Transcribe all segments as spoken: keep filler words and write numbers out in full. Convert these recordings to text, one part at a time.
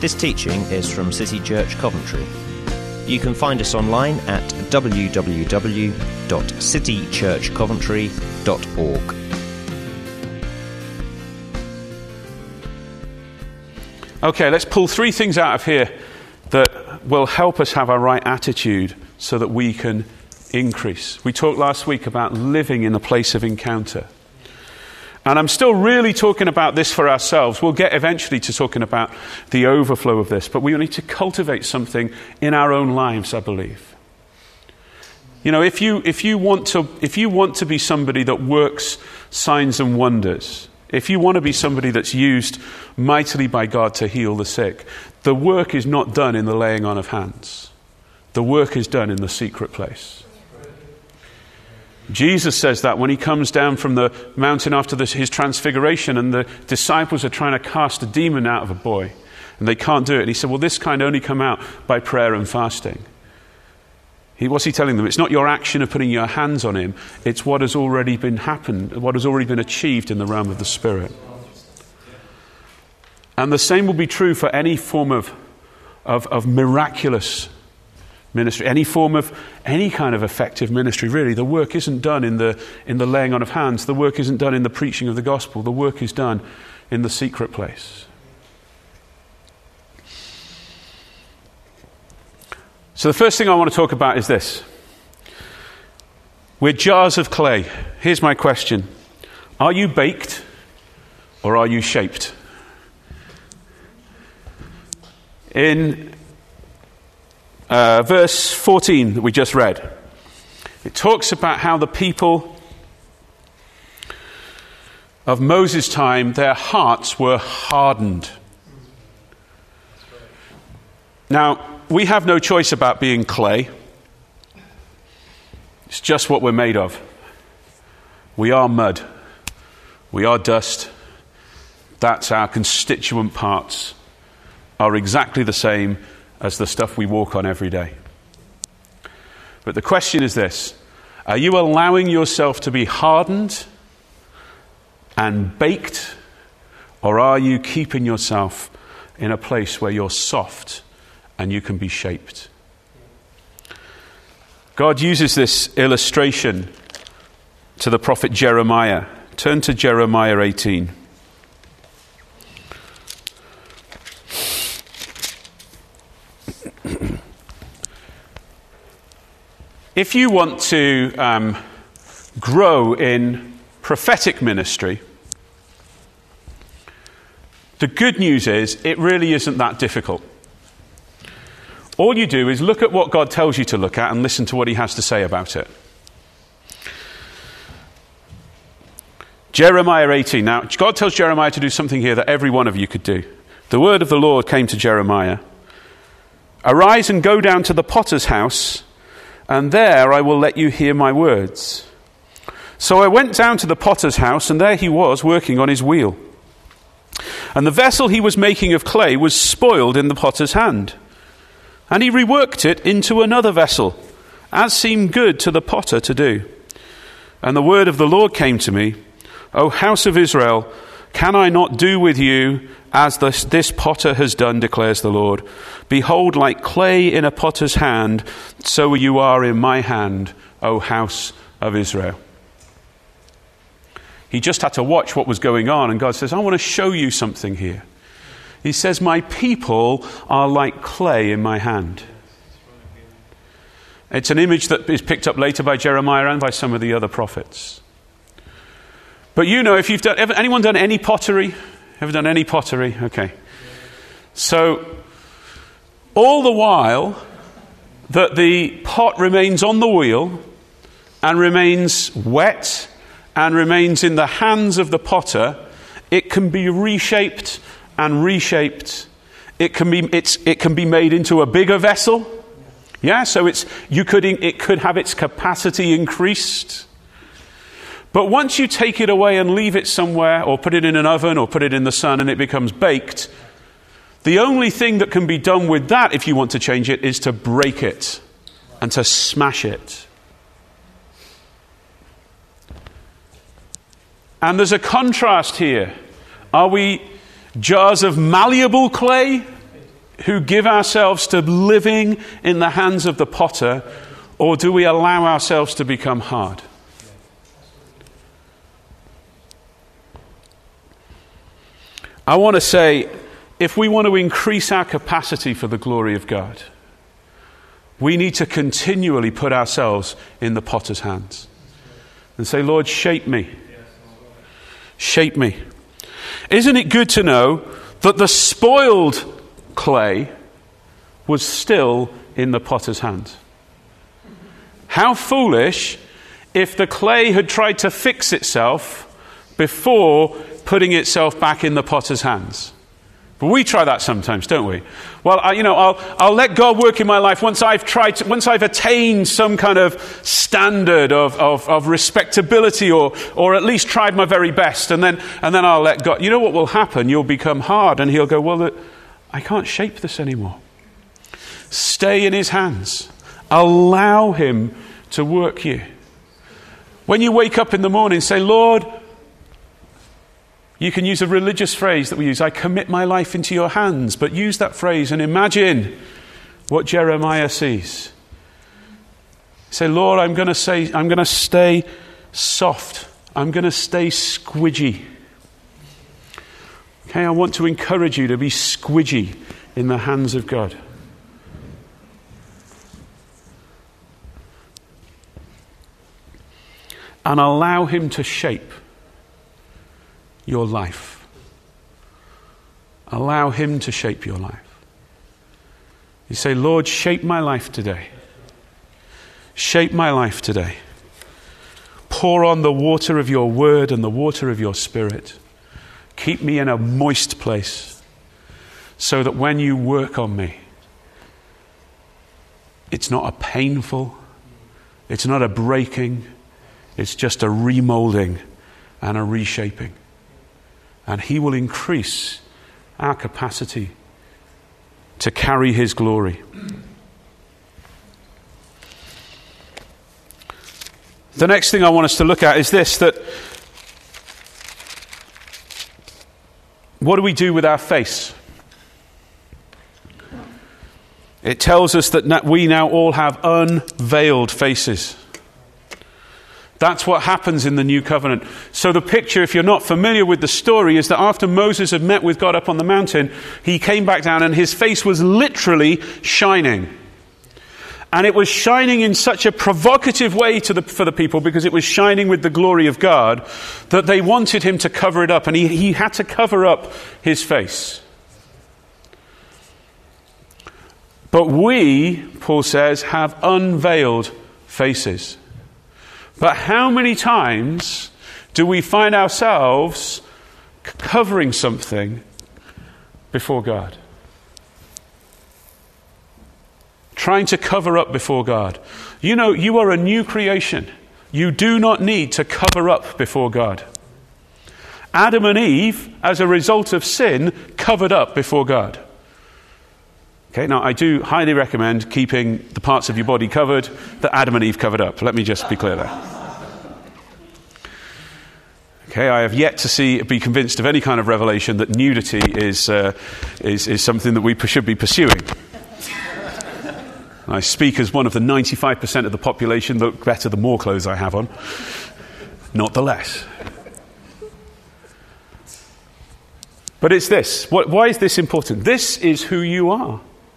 This teaching is from City Church Coventry. You can find us online at w w w dot city church coventry dot org. Okay, let's pull three things out of here that will help us have a right attitude so that we can increase. We talked last week about living in a place of encounter. And I'm still really talking about this for ourselves. We'll get eventually to talking about the overflow of this, but we need to cultivate something in our own lives, I believe. You know, if you if you want to if you want to be somebody that works signs and wonders, if you want to be somebody that's used mightily by God to heal the sick, the work is not done in the laying on of hands. The work is done in the secret place. Jesus says that when he comes down from the mountain after this, his transfiguration, and the disciples are trying to cast a demon out of a boy, and they can't do it. And he said, well, this kind only come out by prayer and fasting. He, what's he telling them? It's not your action of putting your hands on him. It's what has already been happened, what has already been achieved in the realm of the Spirit. And the same will be true for any form of, of, of miraculous ministry, any form of, any kind of effective ministry, really. The work isn't done in the in the laying on of hands. The work isn't done in the preaching of the gospel. The work is done in the secret place. So the first thing I want to talk about is this. We're jars of clay. Here's my question. Are you baked or are you shaped? In Uh, verse fourteen that we just read, it talks about how the people of Moses' time, their hearts were hardened. Now, we have no choice about being clay. It's just what we're made of. We are mud. We are dust. That's our constituent parts are exactly the same as the stuff we walk on every day. But the question is this: are you allowing yourself to be hardened and baked, or are you keeping yourself in a place where you're soft and you can be shaped? God uses this illustration to the prophet Jeremiah. Turn to Jeremiah eighteen. If you want to um, grow in prophetic ministry, the good news is it really isn't that difficult. All you do is look at what God tells you to look at and listen to what he has to say about it. Jeremiah eighteen. Now, God tells Jeremiah to do something here that every one of you could do. The word of the Lord came to Jeremiah. Arise and go down to the potter's house, and there I will let you hear my words. So I went down to the potter's house, and there he was working on his wheel. And the vessel he was making of clay was spoiled in the potter's hand. And he reworked it into another vessel, as seemed good to the potter to do. And the word of the Lord came to me, O house of Israel, can I not do with you as this, this potter has done, declares the Lord? Behold, like clay in a potter's hand, so you are in my hand, O house of Israel. He just had to watch what was going on, and God says, I want to show you something here. He says, my people are like clay in my hand. It's an image that is picked up later by Jeremiah and by some of the other prophets. But you know, if you've done, ever, anyone done any pottery? Ever done any pottery? Okay. So, all the while that the pot remains on the wheel and remains wet and remains in the hands of the potter, it can be reshaped and reshaped. It can be it's it can be made into a bigger vessel. Yeah, so it's you could it could have its capacity increased. But once you take it away and leave it somewhere, or put it in an oven, or put it in the sun, and it becomes baked, the only thing that can be done with that, if you want to change it, is to break it and to smash it. And there's a contrast here. Are we jars of malleable clay, who give ourselves to living in the hands of the potter, or do we allow ourselves to become hard? I want to say, if we want to increase our capacity for the glory of God, we need to continually put ourselves in the potter's hands and say, Lord, shape me. Shape me. Isn't it good to know that the spoiled clay was still in the potter's hands? How foolish if the clay had tried to fix itself before putting itself back in the potter's hands. But we try that sometimes, don't we? Well, I, you know, I'll I'll let God work in my life once I've tried to, once I've attained some kind of standard of, of, of respectability, or or at least tried my very best, and then and then I'll let God. You know what will happen? You'll become hard, and He'll go, well, I can't shape this anymore. Stay in His hands. Allow Him to work you. When you wake up in the morning, say, Lord, you can use a religious phrase that we use, I commit my life into your hands. But use that phrase and imagine what Jeremiah sees. Say, Lord, I'm going to say, I'm going to stay soft. I'm going to stay squidgy. Okay, I want to encourage you to be squidgy in the hands of God. And allow Him to shape your life. Allow Him to shape your life. You say, Lord, shape my life today. Shape my life today. Pour on the water of your word and the water of your spirit. Keep me in a moist place so that when you work on me, it's not a painful, it's not a breaking, it's just a remolding and a reshaping. And He will increase our capacity to carry His glory. The next thing I want us to look at is this, that what do we do with our face? It tells us that we now all have unveiled faces. That's what happens in the new covenant. So the picture, if you're not familiar with the story, is that after Moses had met with God up on the mountain, he came back down and his face was literally shining. And it was shining in such a provocative way to the, for the people, because it was shining with the glory of God, that they wanted him to cover it up. And he, he had to cover up his face. But we, Paul says, have unveiled faces. But how many times do we find ourselves covering something before God? Trying to cover up before God. You know, you are a new creation. You do not need to cover up before God. Adam and Eve, as a result of sin, covered up before God. Okay, now I do highly recommend keeping the parts of your body covered that Adam and Eve covered up. Let me just be clear there. Okay, I have yet to see, be convinced of any kind of revelation that nudity is uh, is, is something that we should be pursuing. I speak as one of the ninety-five percent of the population that look better the more clothes I have on, not the less. But it's this. What, why is this important? This is who you are.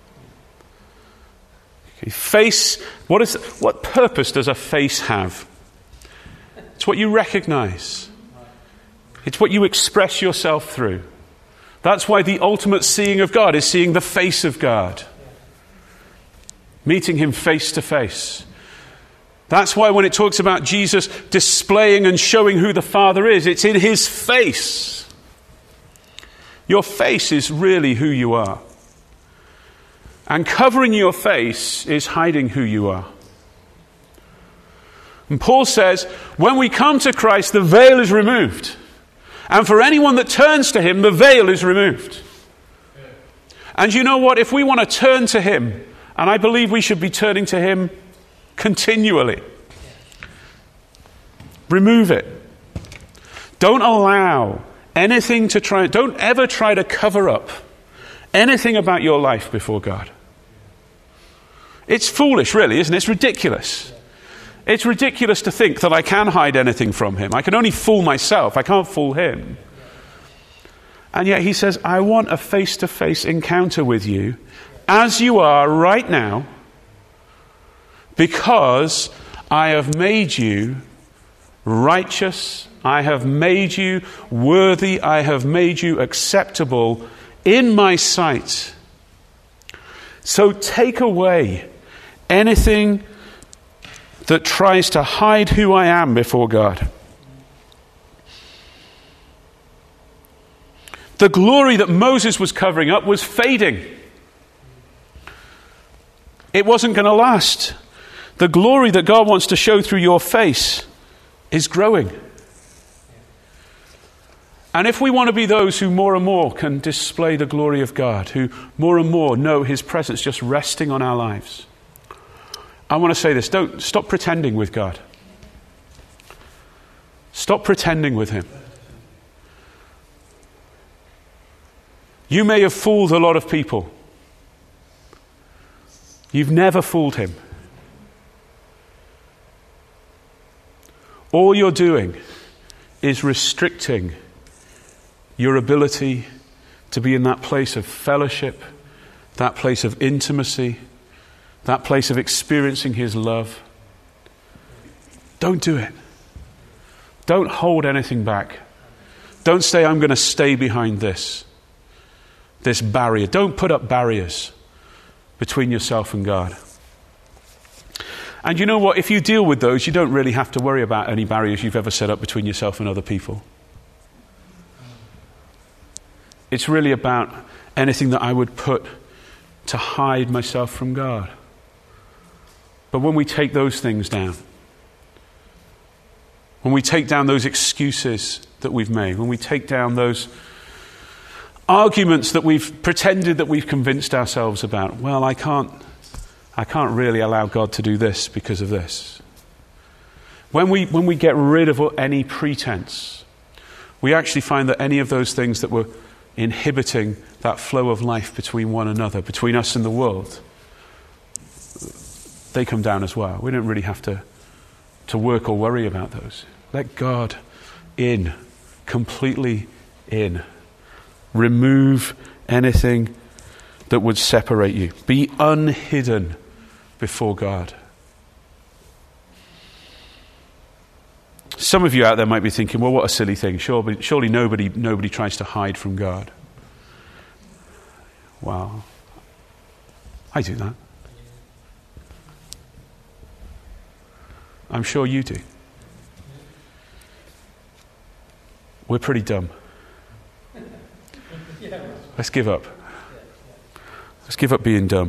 Okay, face. What is? What purpose does a face have? It's what you recognize. It's what you express yourself through. That's why the ultimate seeing of God is seeing the face of God. Meeting him face to face. That's why when it talks about Jesus displaying and showing who the Father is, it's in his face. Your face is really who you are. And covering your face is hiding who you are. And Paul says, when we come to Christ, the veil is removed. And for anyone that turns to him, the veil is removed. And you know what? If we want to turn to him, and I believe we should be turning to him continually, remove it. Don't allow anything to try, don't ever try to cover up anything about your life before God. It's foolish, really, isn't it? It's ridiculous. It's ridiculous to think that I can hide anything from him. I can only fool myself. I can't fool him. And yet he says, I want a face-to-face encounter with you as you are right now, because I have made you righteous. I have made you worthy. I have made you acceptable in my sight. So take away anything that tries to hide who I am before God. The glory that Moses was covering up was fading. It wasn't going to last. The glory that God wants to show through your face is growing. And if we want to be those who more and more can display the glory of God, who more and more know his presence just resting on our lives, I want to say this: don't stop pretending with God. Stop pretending with him. You may have fooled a lot of people. You've never fooled him. All you're doing is restricting your ability to be in that place of fellowship, that place of intimacy, that place of experiencing his love. Don't do it. Don't hold anything back. Don't say, I'm going to stay behind this. This barrier. Don't put up barriers between yourself and God. And you know what? If you deal with those, you don't really have to worry about any barriers you've ever set up between yourself and other people. It's really about anything that I would put to hide myself from God. But when we take those things down, when we take down those excuses that we've made, when we take down those arguments that we've pretended that we've convinced ourselves about, well, I can't, I can't really allow God to do this because of this. When we, when we get rid of any pretense, we actually find that any of those things that were inhibiting that flow of life between one another, between us and the world, they come down as well. We don't really have to, to work or worry about those. Let God in, completely in. Remove anything that would separate you. Be unhidden before God. Some of you out there might be thinking, well, what a silly thing. Surely, surely nobody, nobody tries to hide from God. Wow. I do that. I'm sure you do. We're pretty dumb. Let's give up. Let's give up being dumb.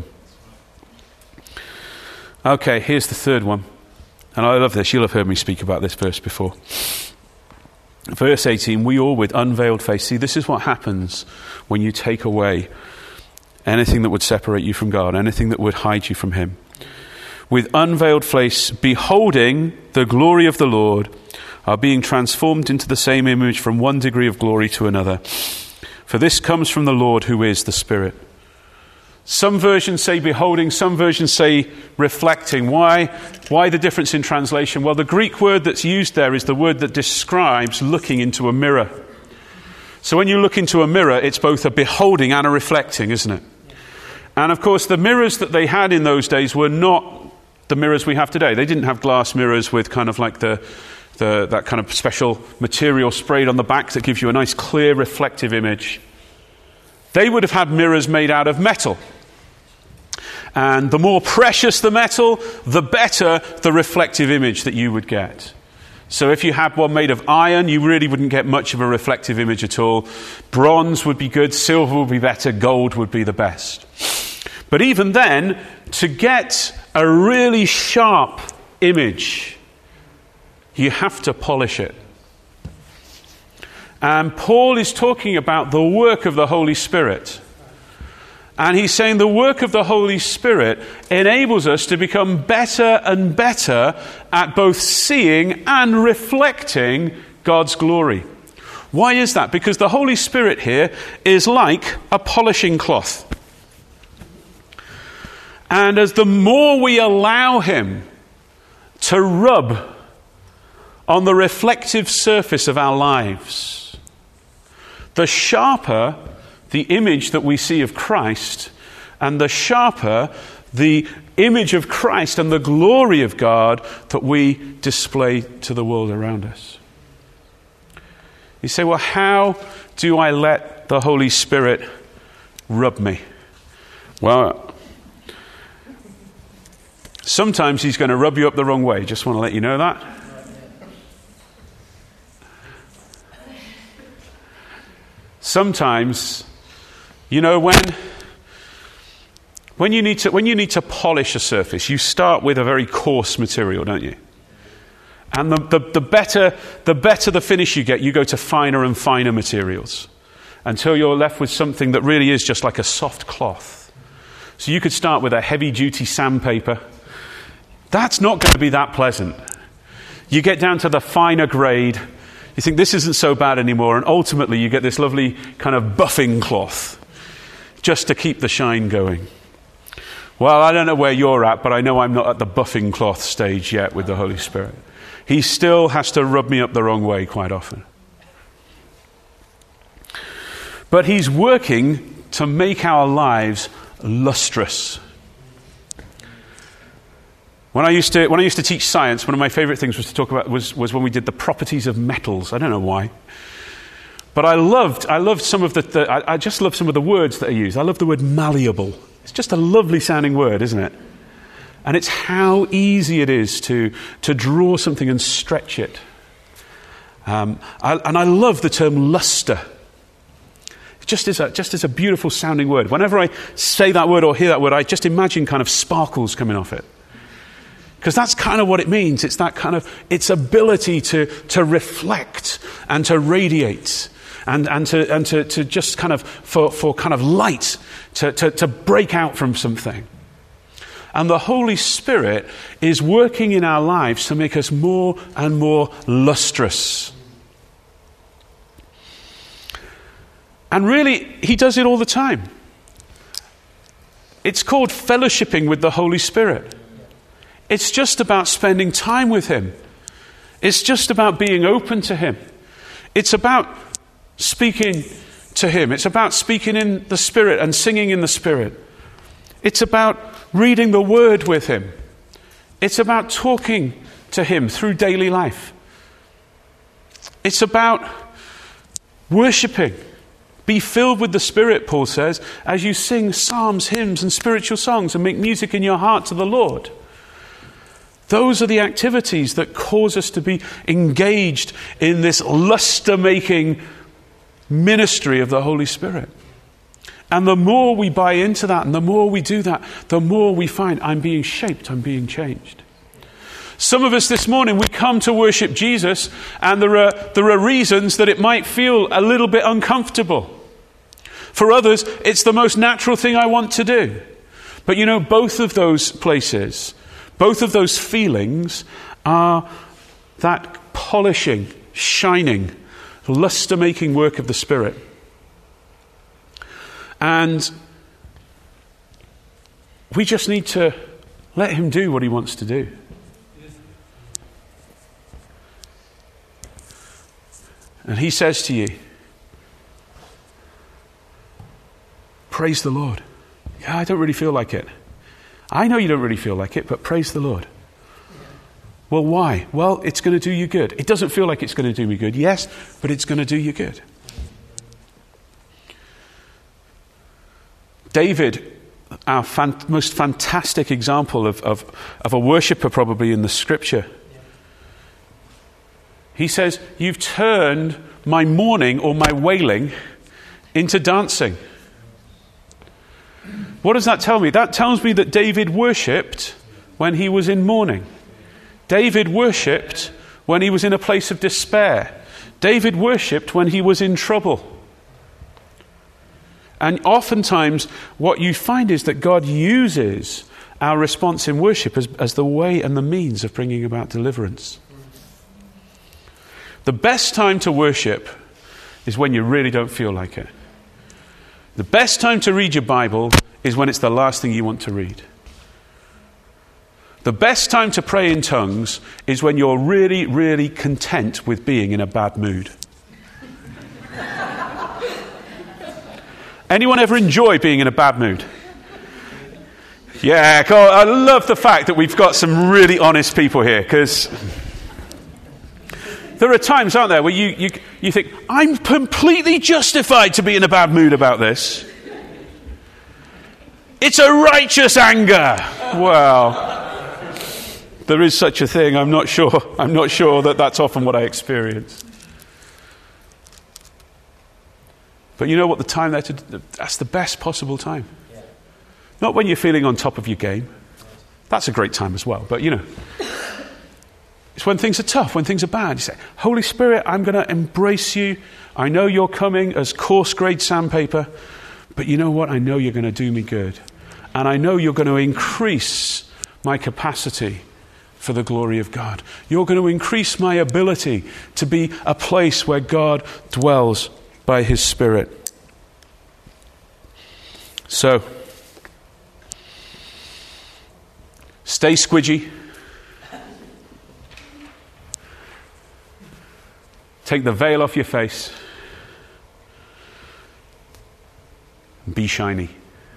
Okay, here's the third one. And I love this. You'll have heard me speak about this verse before. Verse eighteen, we all with unveiled face. See, this is what happens when you take away anything that would separate you from God, anything that would hide you from him. With unveiled face, beholding the glory of the Lord, are being transformed into the same image from one degree of glory to another. For this comes from the Lord who is the Spirit. Some versions say beholding, some versions say reflecting. Why? Why the difference in translation? Well, the Greek word that's used there is the word that describes looking into a mirror. So when you look into a mirror, it's both a beholding and a reflecting, isn't it? And of course, the mirrors that they had in those days were not the mirrors we have today. They didn't have glass mirrors with kind of like the, the that kind of special material sprayed on the back that gives you a nice clear reflective image. They would have had mirrors made out of metal. And the more precious the metal, the better the reflective image that you would get. So if you had one made of iron, you really wouldn't get much of a reflective image at all. Bronze would be good, silver would be better, gold would be the best. But even then, to get a really sharp image, you have to polish it. And Paul is talking about the work of the Holy Spirit. And he's saying the work of the Holy Spirit enables us to become better and better at both seeing and reflecting God's glory. Why is that? Because the Holy Spirit here is like a polishing cloth. And as the more we allow him to rub on the reflective surface of our lives, the sharper the image that we see of Christ, and the sharper the image of Christ and the glory of God that we display to the world around us. You say, well, how do I let the Holy Spirit rub me? Well, sometimes he's going to rub you up the wrong way. Just want to let you know that. Sometimes, you know, when when you need to when you need to polish a surface, you start with a very coarse material, don't you? And the, the, the better the better the finish you get, you go to finer and finer materials until you're left with something that really is just like a soft cloth. So you could start with a heavy-duty sandpaper. That's not going to be that pleasant. You get down to the finer grade. You think this isn't so bad anymore. And ultimately you get this lovely kind of buffing cloth just to keep the shine going. Well, I don't know where you're at, but I know I'm not at the buffing cloth stage yet with the Holy Spirit. He still has to rub me up the wrong way quite often. But he's working to make our lives lustrous. When I used to when I used to teach science, one of my favorite things was to talk about was, was when we did the properties of metals. I don't know why. But I loved I loved some of the, the I, I just love some of the words that are used. I love the word malleable. It's just a lovely sounding word, isn't it? And it's how easy it is to to draw something and stretch it. Um, I, and I love the term luster. Just as a just as a beautiful sounding word. Whenever I say that word or hear that word, I just imagine kind of sparkles coming off it. Because that's kind of what it means. It's that kind of, its ability to, to reflect and to radiate and, and to and to, to just kind of, for, for kind of light, to, to, to break out from something. And the Holy Spirit is working in our lives to make us more and more lustrous. And really, he does it all the time. It's called fellowshipping with the Holy Spirit. It's just about spending time with him. It's just about being open to him. It's about speaking to him. It's about speaking in the Spirit and singing in the Spirit. It's about reading the Word with him. It's about talking to him through daily life. It's about worshipping. Be filled with the Spirit, Paul says, as you sing psalms, hymns, and spiritual songs and make music in your heart to the Lord. Those are the activities that cause us to be engaged in this luster-making ministry of the Holy Spirit. And the more we buy into that and the more we do that, the more we find I'm being shaped, I'm being changed. Some of us this morning, we come to worship Jesus and there are, there are reasons that it might feel a little bit uncomfortable. For others, it's the most natural thing I want to do. But you know, both of those places, both of those feelings are that polishing, shining, luster-making work of the Spirit. And we just need to let him do what he wants to do. And he says to you, praise the Lord. Yeah, I don't really feel like it. I know you don't really feel like it, but praise the Lord. Well, why? Well, it's going to do you good. It doesn't feel like it's going to do me good. Yes, but it's going to do you good. David, our fan- most fantastic example of, of, of a worshipper probably in the Scripture. He says, you've turned my mourning or my wailing into dancing. What does that tell me? That tells me that David worshipped when he was in mourning. David worshipped when he was in a place of despair. David worshipped when he was in trouble. And oftentimes what you find is that God uses our response in worship as, as the way and the means of bringing about deliverance. The best time to worship is when you really don't feel like it. The best time to read your Bible is when it's the last thing you want to read. The best time to pray in tongues is when you're really, really content with being in a bad mood. Anyone ever enjoy being in a bad mood? Yeah, God, I love the fact that we've got some really honest people here, because there are times, aren't there, where you, you, you think, I'm completely justified to be in a bad mood about this. It's a righteous anger. Well, there is such a thing. I'm not sure. I'm not sure that that's often what I experience. But you know what the time there to, that's the best possible time. Yeah. Not when you're feeling on top of your game. That's a great time as well. But you know, it's when things are tough, when things are bad. You say, Holy Spirit, I'm going to embrace you. I know you're coming as coarse grade sandpaper, but you know what? I know you're going to do me good. And I know you're going to increase my capacity for the glory of God. You're going to increase my ability to be a place where God dwells by his Spirit. So, stay squidgy. Take the veil off your face. Be shiny.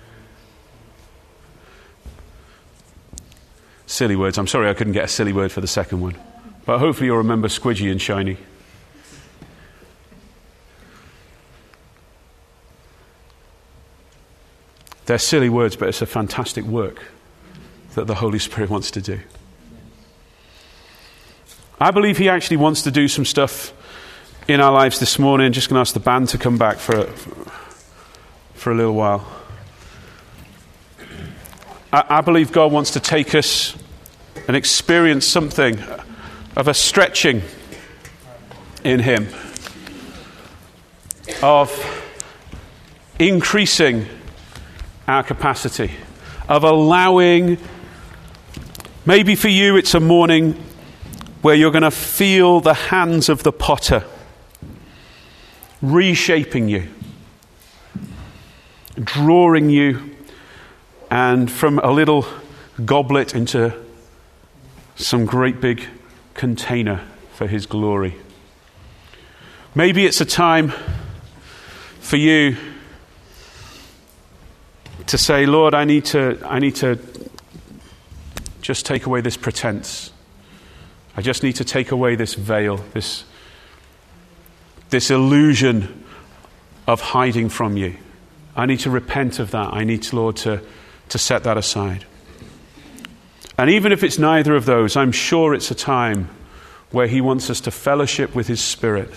Silly words. I'm sorry I couldn't get a silly word for the second one. But hopefully you'll remember squidgy and shiny. They're silly words, but it's a fantastic work that the Holy Spirit wants to do. I believe he actually wants to do some stuff in our lives this morning. I'm just going to ask the band to come back for a, for a little while. I, I believe God wants to take us and experience something of a stretching in him, of increasing our capacity, of allowing, maybe for you it's a morning where you're going to feel the hands of the potter reshaping you, drawing you, and from a little goblet into some great big container for his glory. Maybe it's a time for you to say, Lord, I need to I need to just take away this pretense. I just need to take away this veil, this this illusion of hiding from you. I need to repent of that. I need, Lord, to, to set that aside. And even if it's neither of those, I'm sure it's a time where he wants us to fellowship with his Spirit,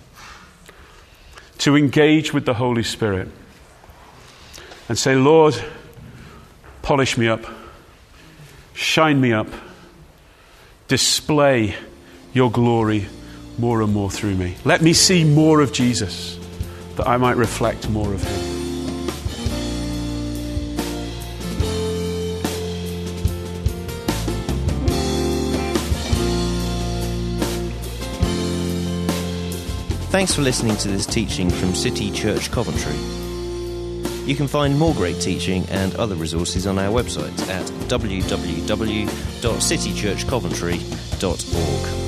to engage with the Holy Spirit, and say, Lord, polish me up, shine me up, display your glory more and more through me. Let me see more of Jesus, that I might reflect more of him. Thanks for listening to this teaching from City Church Coventry. You can find more great teaching and other resources on our website at w w w dot city church coventry dot org.